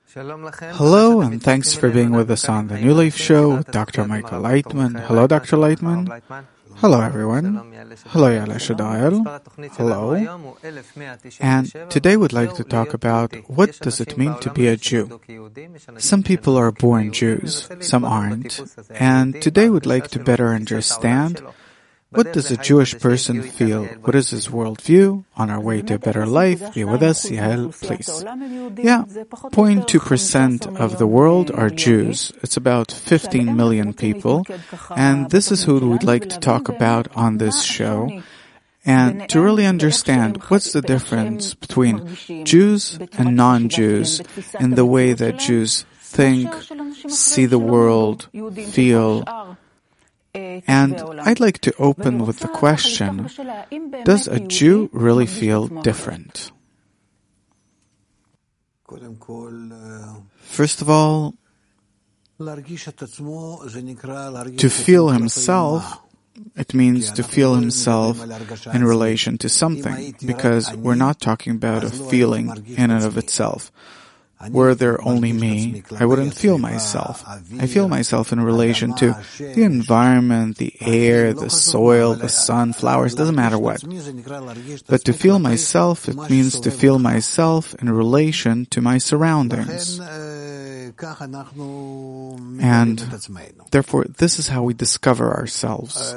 Hello, and thanks for being with us on the New Life Show with Dr. Michael Leitman. Hello, Dr. Leitman. Hello, everyone. Hello, Yala Shadayel. Hello. And today we'd like to talk about what does it mean to be a Jew. Some people are born Jews, some aren't. And today we'd like to better understand what does a Jewish person feel? What is his worldview? On our way to a better life, be with us, Yael, please. Yeah, 0.2% of the world are Jews. It's about 15 million people. And this is who we'd like to talk about on this show. And to really understand what's the difference between Jews and non-Jews in the way that Jews think, see the world, feel. And I'd like to open with the question, does a Jew really feel different? First of all, to feel himself, it means to feel himself in relation to something, because we're not talking about a feeling in and of itself. Were there only me, I wouldn't feel myself. I feel myself in relation to the environment, the air, the soil, the sun, flowers, doesn't matter what. But to feel myself, it means to feel myself in relation to my surroundings. And therefore, this is how we discover ourselves.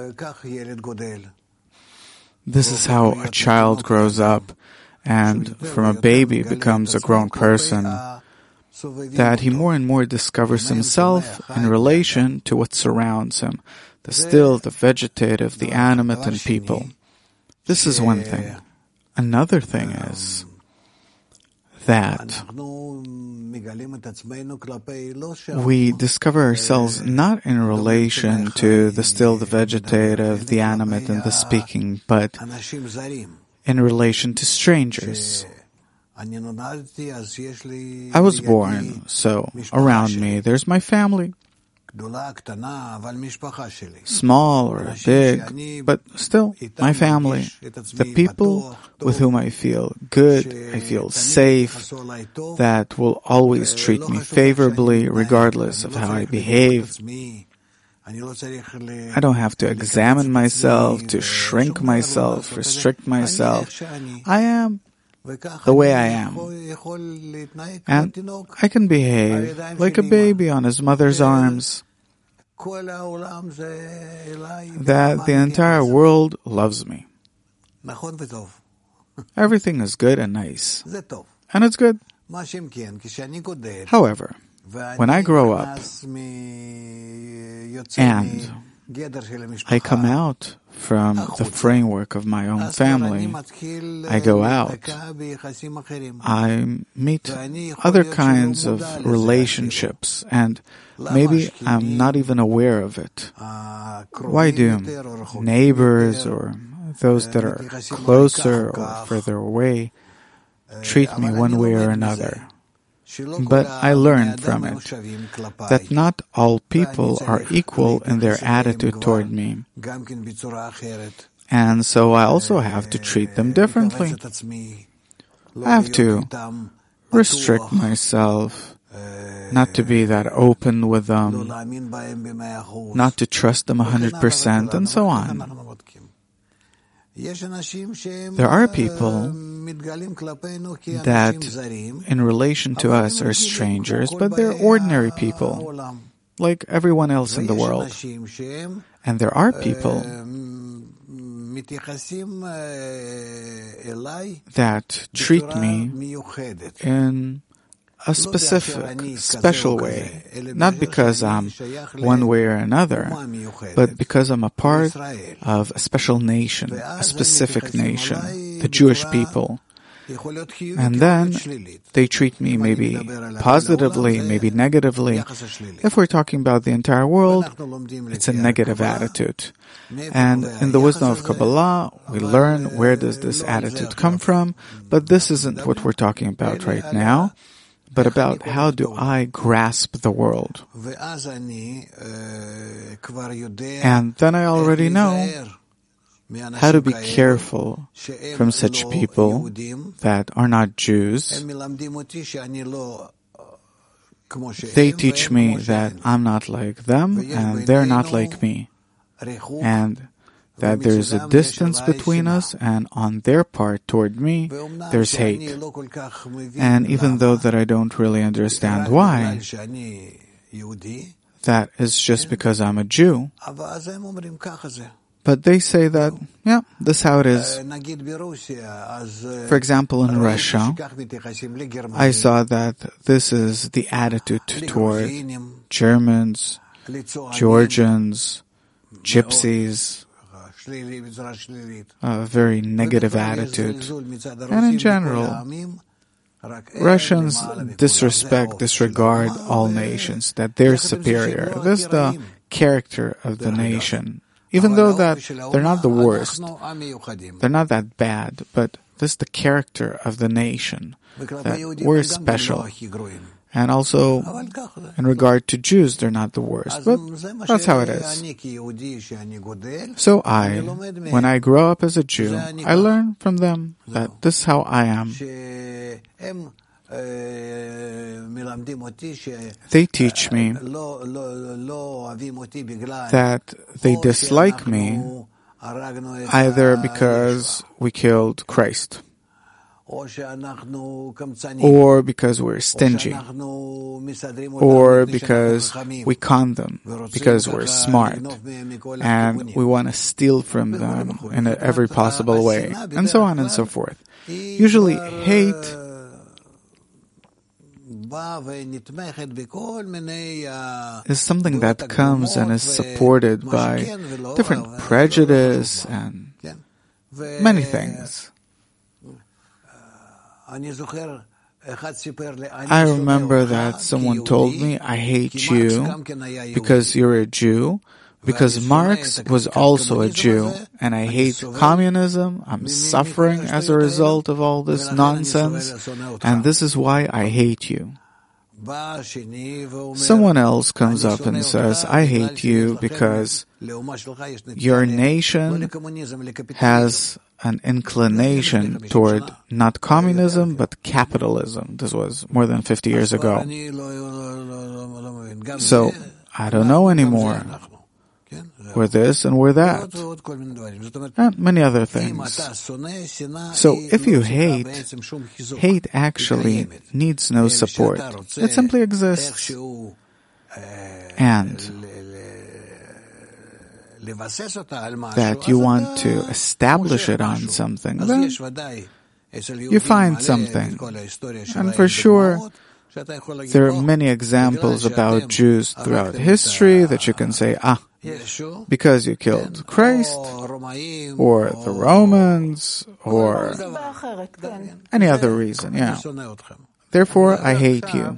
This is how a child grows up and from a baby becomes a grown person, that he more and more discovers himself in relation to what surrounds him, the still, the vegetative, the animate, and people. This is one thing. Another thing is that we discover ourselves not in relation to the still, the vegetative, the animate, and the speaking, but in relation to strangers. I was born, so around me there's my family. Small or big, but still my family. The people with whom I feel good, I feel safe, that will always treat me favorably regardless of how I behave. I don't have to examine myself, to shrink myself, restrict myself. I am the way I am. And I can behave like a baby on his mother's arms. That the entire world loves me. Everything is good and nice. And it's good. However, when I grow up and I come out from the framework of my own family, I go out, I meet other kinds of relationships, and maybe I'm not even aware of it. Why do neighbors or those that are closer or further away treat me one way or another? But I learned from it that not all people are equal in their attitude toward me. And so I also have to treat them differently. I have to restrict myself, not to be that open with them, not to trust them 100%, and so on. There are people that, in relation to us, are strangers, but they're ordinary people, like everyone else in the world. And there are people that treat me in a specific, special way, not because I'm one way or another, but because I'm a part of a special nation, a specific nation, the Jewish people. And then they treat me maybe positively, maybe negatively. If we're talking about the entire world, it's a negative attitude. And in the wisdom of Kabbalah, we learn where does this attitude come from, but this isn't what we're talking about right now, but about how do I grasp the world. And then I already know how to be careful from such people that are not Jews, They teach me that I'm not like them and they're not like me, and that there's a distance between us, and on their part toward me, there's hate. And even though that I don't really understand why, that is just because I'm a Jew. But they say that, yeah, this is how it is. For example, in Russia, I saw that this is the attitude toward Germans, Georgians, Gypsies, a very negative attitude. And in general, Russians disregard all nations, that they're superior. This is the character of the nation. Even though that they're not the worst, they're not that bad, but this is the character of the nation, that we're special. And also, in regard to Jews, they're not the worst, but that's how it is. So when I grow up as a Jew, I learn from them that this is how I am. They teach me that they dislike me either because we killed Christ, or because we're stingy, or because we con them, because we're smart, and we want to steal from them in every possible way, and so on and so forth. Usually hate is something that comes and is supported by different prejudice and many things. I remember that someone told me, I hate you because you're a Jew, because Marx was also a Jew, and I hate communism. I'm suffering as a result of all this nonsense, and this is why I hate you. Someone else comes up and says, I hate you because your nation has an inclination toward not communism, but capitalism. This was more than 50 years ago. So, I don't know anymore. We're this and we're that. And many other things. So if you hate actually needs no support. It simply exists. And that you want to establish it on something, then you find something. And for sure, there are many examples about Jews throughout history that you can say, because you killed Christ, or the Romans, or any other reason, yeah. Therefore, I hate you.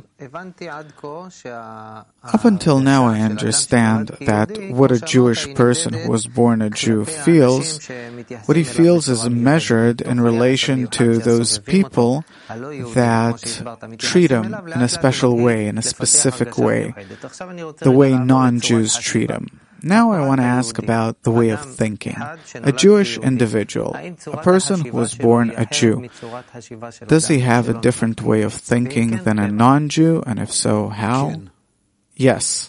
Up until now, I understand that what a Jewish person who was born a Jew feels, what he feels is measured in relation to those people that treat him in a special way, in a specific way, the way non-Jews treat him. Now I want to ask about the way of thinking. A Jewish individual, a person who was born a Jew, does he have a different way of thinking than a non-Jew? And if so, how? Yes.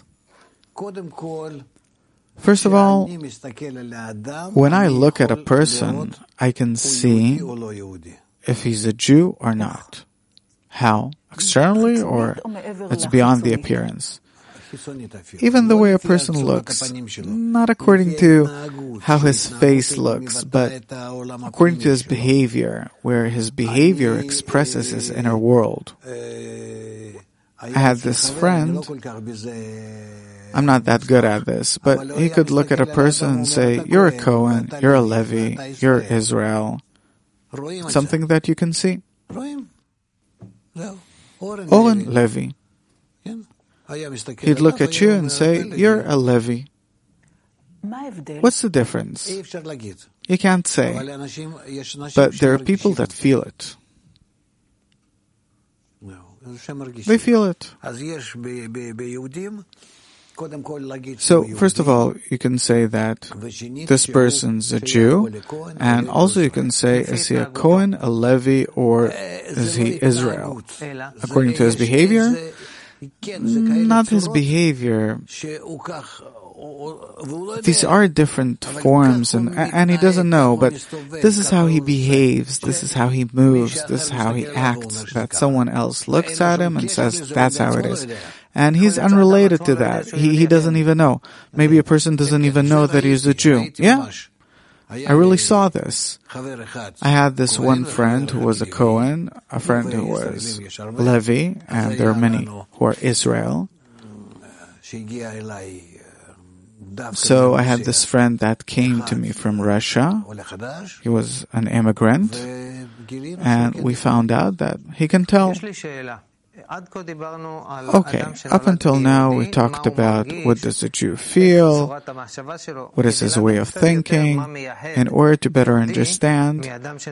First of all, when I look at a person, I can see if he's a Jew or not. How? Externally, or it's beyond the appearance? Even the way a person looks, not according to how his face looks, but according to his behavior, where his behavior expresses his inner world. I had this friend, I'm not that good at this, but he could look at a person and say, you're a Cohen, you're a Levi, you're Israel. Something that you can see. Owen Levi. He'd look at you and say, you're a Levi. What's the difference? You can't say. But there are people that feel it. They feel it. So, first of all, you can say that this person's a Jew, and also you can say, is he a Cohen, a Levi, or is he Israel? According to his behavior, Not his behavior. These are different forms, and he doesn't know, but this is how he behaves, this is how he moves, this is how he acts, that someone else looks at him and says, that's how it is. And he's unrelated to that. He doesn't even know. Maybe a person doesn't even know that he's a Jew. Yeah, I really saw this. I had this one friend who was a Cohen, a friend who was Levi, and there are many who are Israel. So I had this friend that came to me from Russia. He was an immigrant, and we found out that he can tell. Okay, up until now we talked about what does a Jew feel, what is his way of thinking, in order to better understand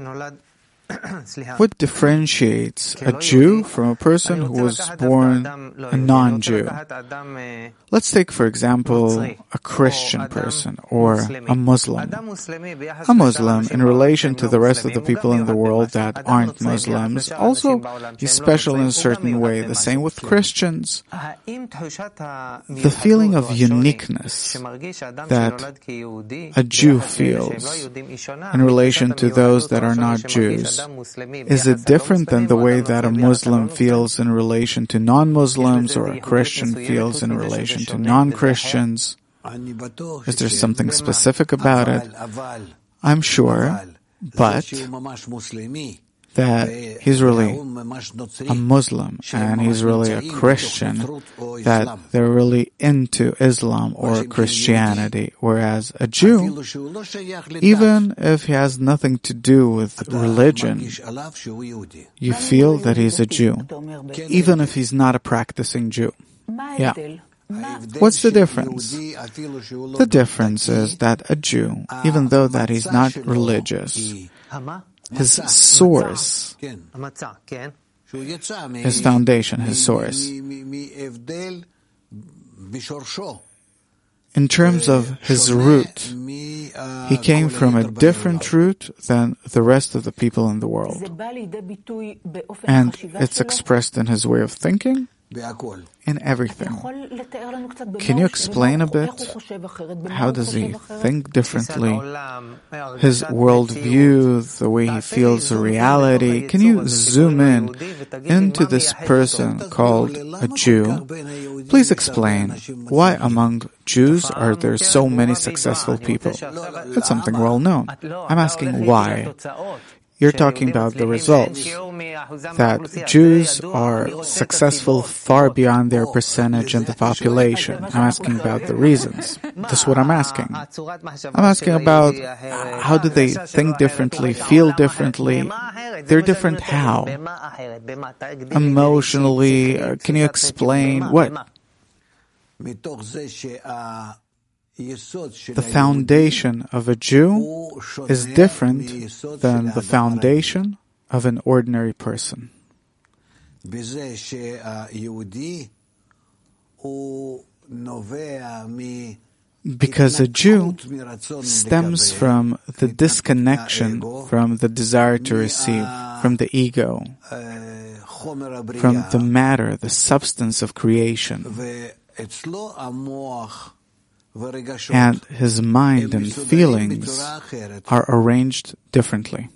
what differentiates a Jew from a person who was born a non-Jew. Let's take, for example, a Christian person or a Muslim. A Muslim, in relation to the rest of the people in the world that aren't Muslims, also is special in a certain way. The same with Christians. The feeling of uniqueness that a Jew feels in relation to those that are not Jews, is it different than the way that a Muslim feels in relation to non-Muslims or a Christian feels in relation to non-Christians? Is there something specific about it? I'm sure, but that he's really a Muslim and he's really a Christian, that they're really into Islam or Christianity, whereas a Jew, even if he has nothing to do with religion, you feel that he's a Jew, even if he's not a practicing Jew. Yeah. What's the difference? The difference is that a Jew, even though that he's not religious, his source, his foundation, his source, in terms of his root, he came from a different root than the rest of the people in the world. And it's expressed in his way of thinking, in everything. Can you explain a bit? How does he think differently? His worldview, the way he feels the reality. Can you zoom in into this person called a Jew? Please explain why among Jews are there so many successful people? It's something well known. I'm asking why. You're talking about the results, that Jews are successful far beyond their percentage in the population. I'm asking about the reasons. That's what I'm asking. I'm asking about how do they think differently, feel differently. They're different how? Emotionally, can you explain what? The foundation of a Jew is different than the foundation of an ordinary person. Because a Jew stems from the disconnection from the desire to receive, from the ego, from the matter, the substance of creation. And his mind and feelings are arranged differently.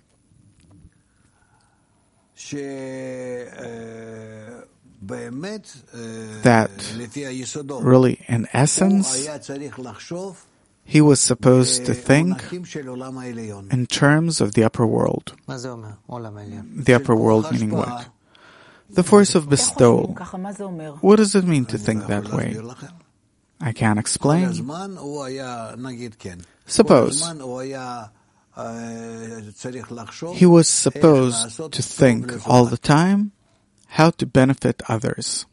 That really, in essence, he was supposed to think in terms of the upper world. The upper world meaning what? The force of bestowal. What does it mean to think that way? I can't explain. Suppose he was supposed to think all the time how to benefit others.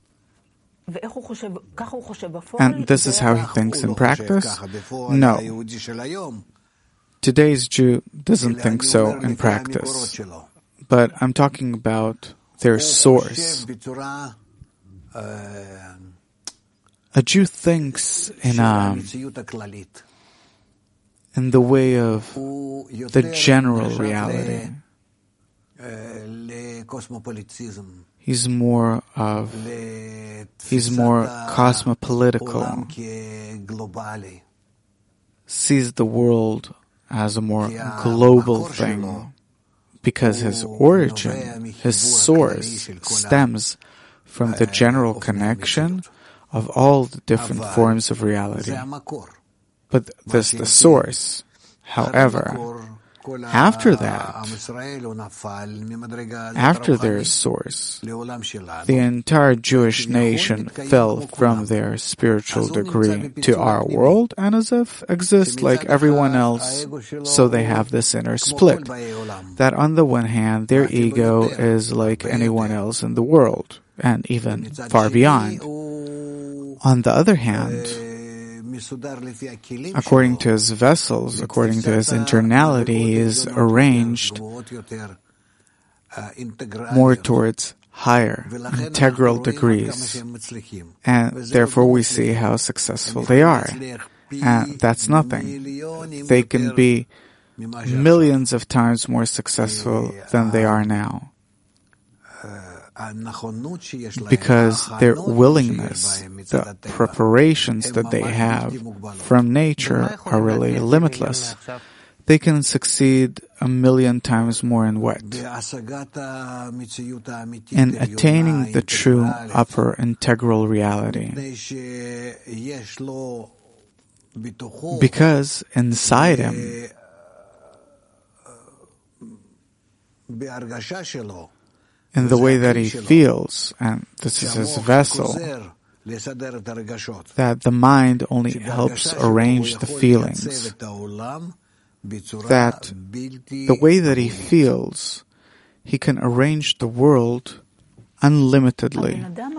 And this is how he thinks in practice? No. Today's Jew doesn't think so in practice. But I'm talking about their source. A Jew thinks in the way of the general reality. He's more cosmopolitical, sees the world as a more global thing, because his origin, his source, stems from the general connection of all the different forms of reality. But this is the source. However, after that, after their source, the entire Jewish nation fell from their spiritual degree to our world and as if exist like everyone else. So they have this inner split, that on the one hand, their ego is like anyone else in the world, and even far beyond. On the other hand, according to his vessels, according to his internality, he is arranged more towards higher, integral degrees. And therefore we see how successful they are. And that's nothing. They can be millions of times more successful than they are now. Because their willingness, the preparations that they have from nature are really limitless. They can succeed 1,000,000 times more in what? In attaining the true upper integral reality. Because inside him, in the way that he feels, and this is his vessel, that the mind only helps arrange the feelings, that the way that he feels, he can arrange the world unlimitedly.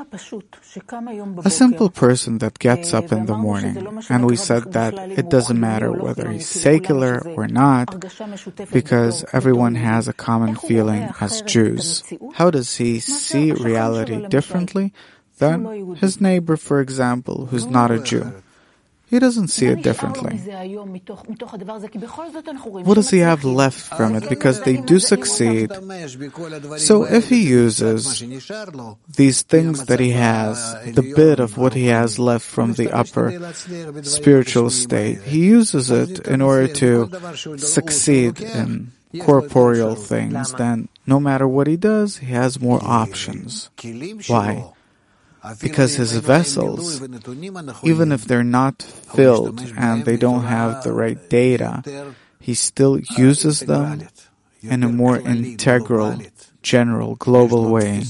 A simple person that gets up in the morning, and we said that it doesn't matter whether he's secular or not, because everyone has a common feeling as Jews. How does he see reality differently than his neighbor, for example, who's not a Jew? He doesn't see it differently. What does he have left from it? Because they do succeed. So if he uses these things that he has, the bit of what he has left from the upper spiritual state, he uses it in order to succeed in corporeal things, then no matter what he does, he has more options. Why? Because his vessels, even if they're not filled and they don't have the right data, he still uses them in a more integral, general, global way.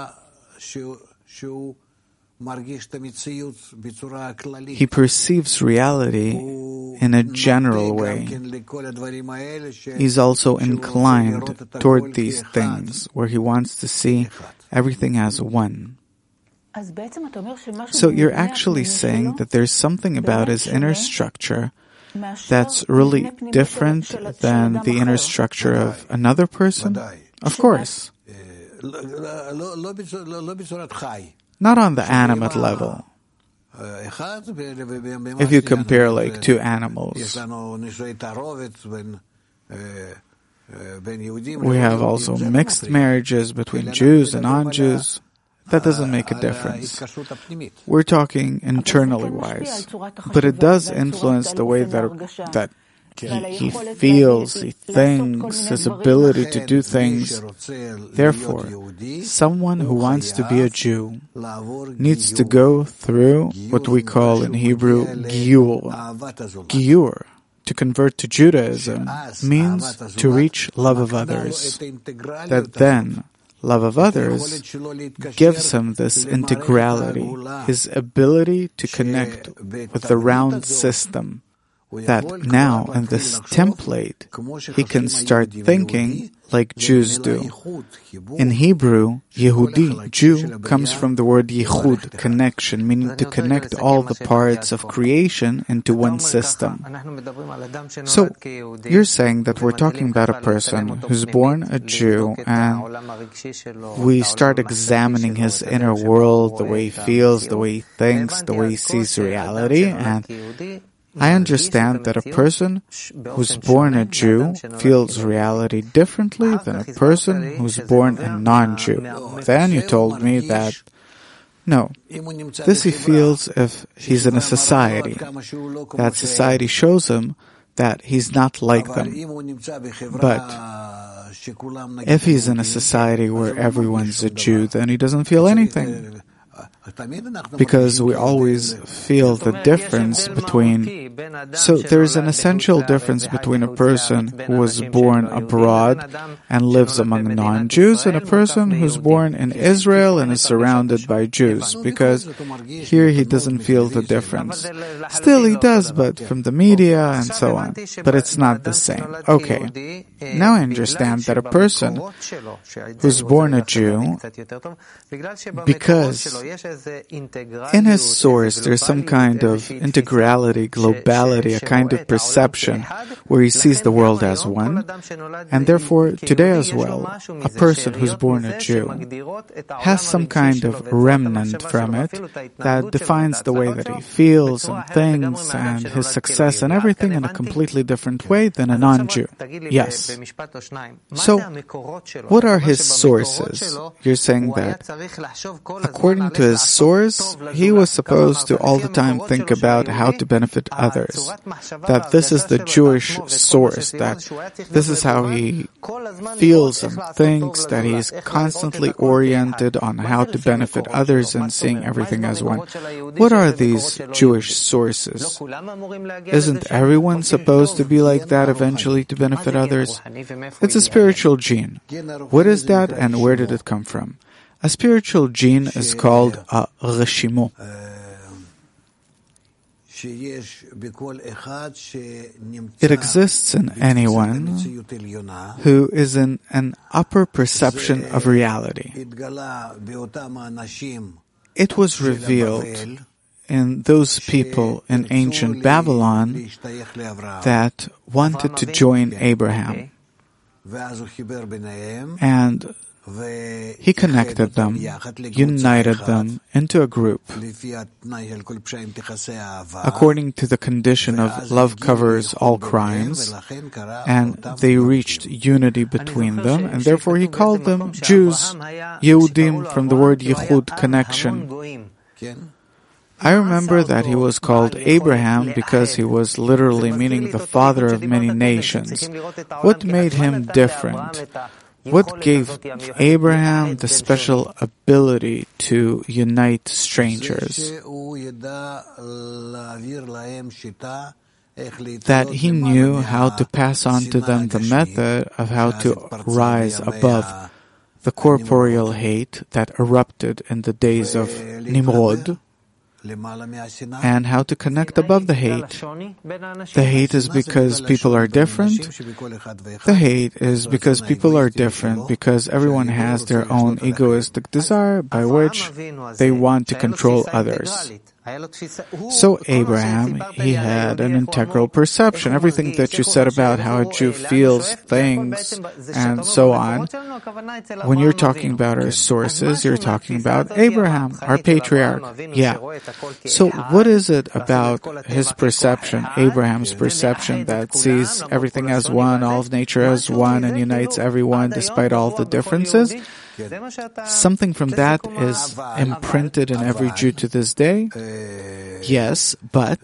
He perceives reality in a general way. He's also inclined toward these things, where he wants to see everything as one. So you're actually saying that there's something about his inner structure that's really different than the inner structure of another person? Of course. Not on the animate level. If you compare like two animals, we have also mixed marriages between Jews and non-Jews. That doesn't make a difference. We're talking internally wise. But it does influence the way that he feels, he thinks, his ability to do things. Therefore, someone who wants to be a Jew needs to go through what we call in Hebrew Giyur. Giyur, to convert to Judaism, means to reach love of others. That then, love of others gives him this integrality, his ability to connect with the round system, that now in this template he can start thinking like Jews do. In Hebrew, Yehudi, Jew, comes from the word Yichud, connection, meaning to connect all the parts of creation into one system. So, you're saying that we're talking about a person who's born a Jew, and we start examining his inner world, the way he feels, the way he thinks, the way he sees reality, and I understand that a person who's born a Jew feels reality differently than a person who's born a non-Jew. Then you told me that no, this he feels if he's in a society. That society shows him that he's not like them. But if he's in a society where everyone's a Jew, then he doesn't feel anything. Because we always feel the difference between... So there's an essential difference between a person who was born abroad and lives among non-Jews and a person who's born in Israel and is surrounded by Jews, because here he doesn't feel the difference. Still he does, but from the media and so on. But it's not the same. Okay, now I understand that a person who's born a Jew, because in his source there's some kind of integrality, globality, a kind of perception where he sees the world as one, and therefore today as well, a person who's born a Jew has some kind of remnant from it that defines the way that he feels and thinks and his success and everything in a completely different way than a non-Jew. Yes. So, what are his sources? You're saying that according to his source, he was supposed to all the time think about how to benefit others. That this is the Jewish source, that this is how he feels and thinks, that he is constantly oriented on how to benefit others and seeing everything as one. What are these Jewish sources? Isn't everyone supposed to be like that eventually to benefit others? It's a spiritual gene. What is that and where did it come from? A spiritual gene is called a reshimo. It exists in anyone who is in an upper perception of reality. It was revealed in those people in ancient Babylon that wanted to join Abraham. And he connected them, united them into a group. According to the condition of love covers all crimes, and they reached unity between them, and therefore he called them Jews, Yehudim, from the word Yehud, connection. I remember that he was called Abraham because he was literally meaning the father of many nations. What made him different? What gave Abraham the special ability to unite strangers? That he knew how to pass on to them the method of how to rise above the corporeal hate that erupted in the days of Nimrod, and how to connect above the hate. The hate is because people are different. The hate is because people are different, because everyone has their own egoistic desire by which they want to control others. So Abraham, he had an integral perception. Everything that you said about how a Jew feels, thinks, and so on. When you're talking about our sources, you're talking about Abraham, our patriarch. Yeah. So what is it about his perception, Abraham's perception, that sees everything as one, all of nature as one, and unites everyone despite all the differences? Something from that is imprinted in every Jew to this day? Yes, but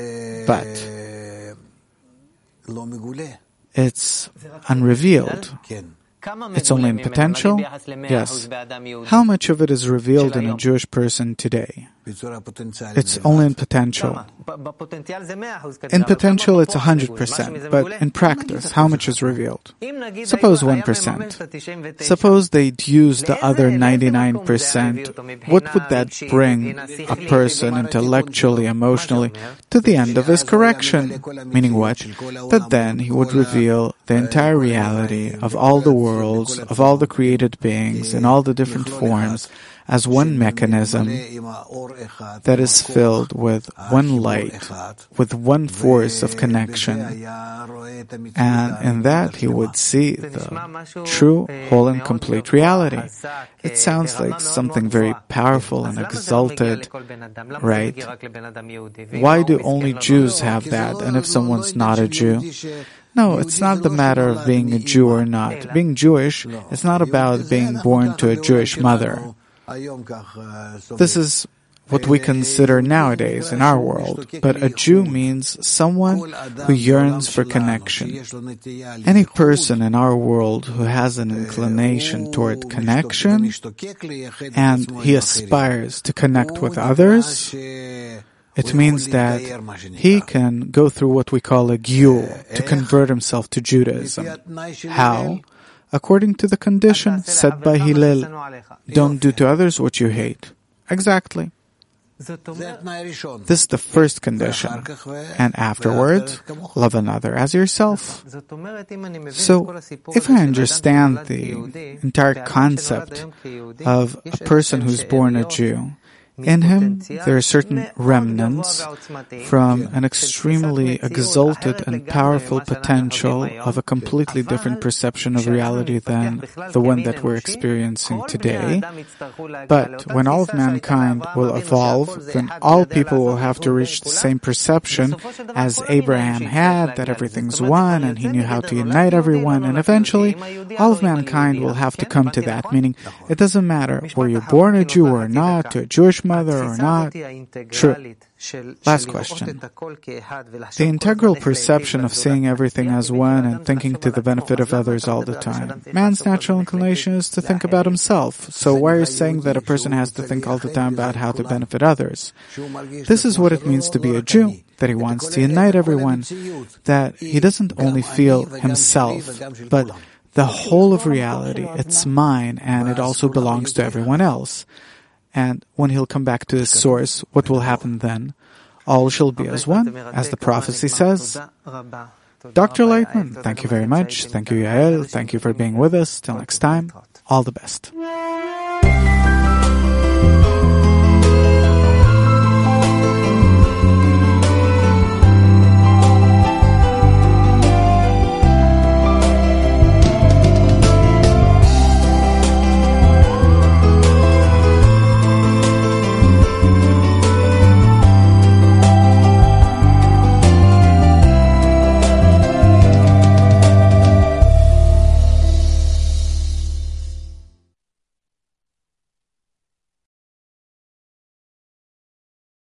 it's unrevealed. It's only in potential? Yes. How much of it is revealed in a Jewish person today? It's only in potential. In potential, it's 100%, but in practice, how much is revealed? Suppose 1%. Suppose they'd use the other 99%. What would that bring a person intellectually, emotionally, to the end of his correction? Meaning what? That then he would reveal the entire reality of all the worlds, of all the created beings, in all the different forms, as one mechanism that is filled with one light, with one force of connection. And in that he would see the true, whole and complete reality. It sounds like something very powerful and exalted, right? Why do only Jews have that? And if someone's not a Jew? No, it's not the matter of being a Jew or not. Being Jewish is not about being born to a Jewish mother. This is what we consider nowadays in our world. But a Jew means someone who yearns for connection. Any person in our world who has an inclination toward connection and he aspires to connect with others, it means that he can go through what we call a giyur, to convert himself to Judaism. How? According to the condition set by Hillel, don't do to others what you hate. Exactly. This is the first condition. And afterwards, love another as yourself. So, if I understand the entire concept of a person who's born a Jew, in him, there are certain remnants from an extremely exalted and powerful potential of a completely different perception of reality than the one that we're experiencing today. But when all of mankind will evolve, then all people will have to reach the same perception as Abraham had, that everything's one, and he knew how to unite everyone, and eventually all of mankind will have to come to that, meaning it doesn't matter were you born a Jew or not, to a Jewish mother or not. True. Last question. The integral perception of seeing everything as one and thinking to the benefit of others all the time. Man's natural inclination is to think about himself. So why are you saying that a person has to think all the time about how to benefit others? This is what it means to be a Jew, that he wants to unite everyone, that he doesn't only feel himself, but the whole of reality. It's mine, and it also belongs to everyone else. And when he'll come back to his source, what will happen then? All shall be as one, as the prophecy says. Dr. Lightman, thank you very much. Thank you, Yael. Thank you for being with us. Till next time, all the best.